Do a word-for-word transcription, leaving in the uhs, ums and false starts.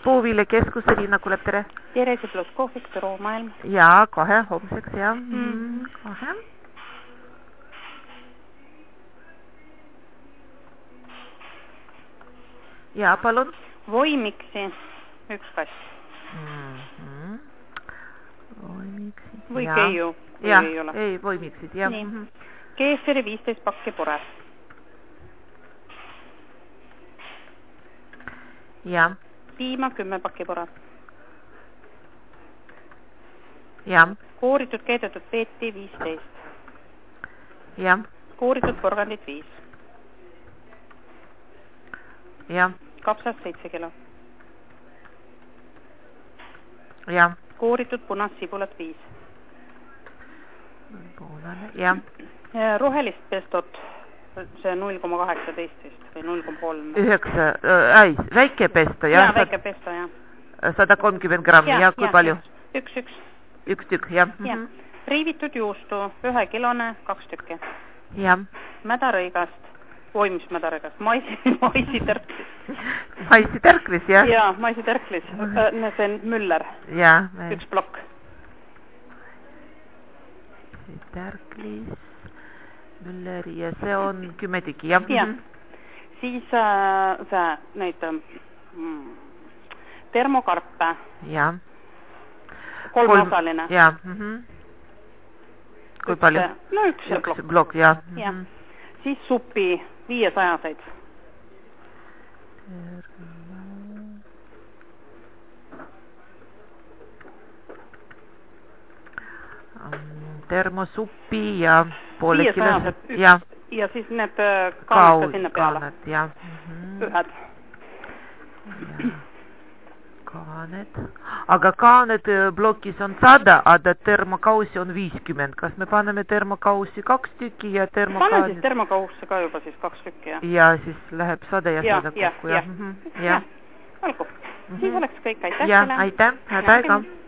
Puuviljekeskuse Riina Kulep, tere. Terese pluss kohvik, büroo maailm. Ja, kohe, homseks, ja. Mm. Kohe. Ja, palun. Voimiksi, üks kass. Mm-hmm. Voimiksid, või ja. Keiu, või ja, ei ole. ei, voimiksid, ja. Nii. Mm-hmm. Keefiri viisteist pakki pure. Ja. Piima kümme pakki pure. Ja. Kooritud keedetud peeti viisteist. Ja. Kooritud porgandit viis. Ja. Kapsas seitse kilo. Ja. Kooritud punast sibulat viis. Punane, ja. Rohelist pestot, see null koma kaheksateist vist või null koma kolm. Üheksa, äh, väike pesto, ja. Ja, väike pesto, ja. sada kolmkümmend grammi, ja, ja kui ja, palju? Üks, üks. Üks tükk, ja. ja. Riivitud juustu, ühe kilone, kaks tükki. Ja. Mädarõigast, oi, mis mädarõigast, maisi, maisitärklis. maisitärklis, jah? Jaa, maisitärklis, see on Müller. Ja. Üks plokk. Maisitärklis, Müller ja see on kümme tiki, jah? Ja. Siis äh, see, neid mm, termokarpe. Ja. Kolmosaline. Ja. Mm-hmm. Kui palju? No üks, üks blokk. blokk, ja. ja. Siis supi viiesajaseid. Termosuppi ja poole viiesajaseid. Ja. Ja siis need kaaned ka sinna peale. Kaaned, ja. Mm-hmm. Ühed. Ja. Kaaned. Aga kaaned blokis on sada, aga termokausi on viiskümmend. Kas me paneme termokausi kaks tükki ja termokausi? Pane siis termokausse ka juba siis kaks tükki, ja. Ja siis läheb sada ja, ja sada kokku, ja. ja. ja. ja. Olgu. Mm-hmm. Siis oleks kõik, aitäh. Ja, aitäh. Head aega.